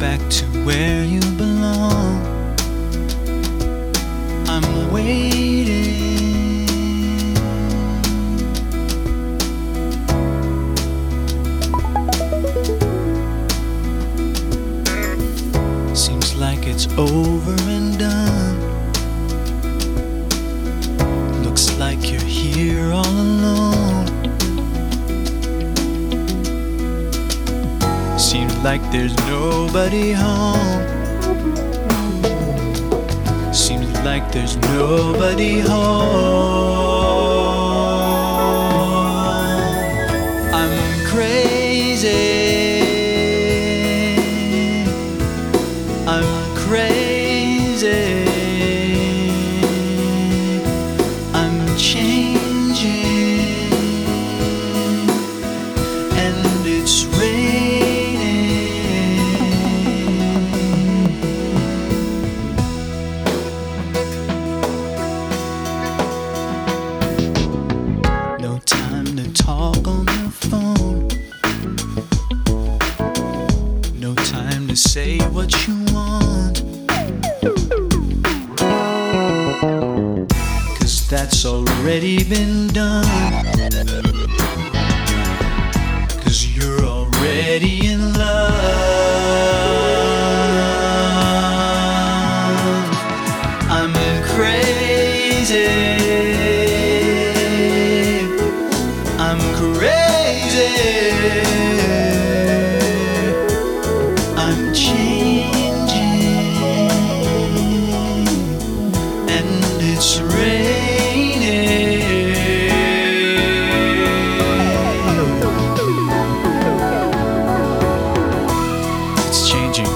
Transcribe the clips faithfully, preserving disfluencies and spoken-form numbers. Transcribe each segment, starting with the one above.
back to where you belong. I'm waiting. Seems like it's over and done. Looks like you're here all alone. Seems like there's nobody home. Seems like there's nobody home. I'm crazy. I'm crazy. I'm changing, and it's no time to talk on the phone. No time to say what you want. 'Cause that's already been done. 'Cause you're already in love. I'm crazy. I'm crazy. I'm changing, and it's raining. It's changing.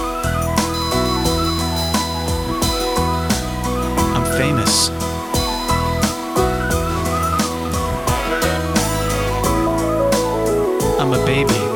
I'm famous. I'm a baby.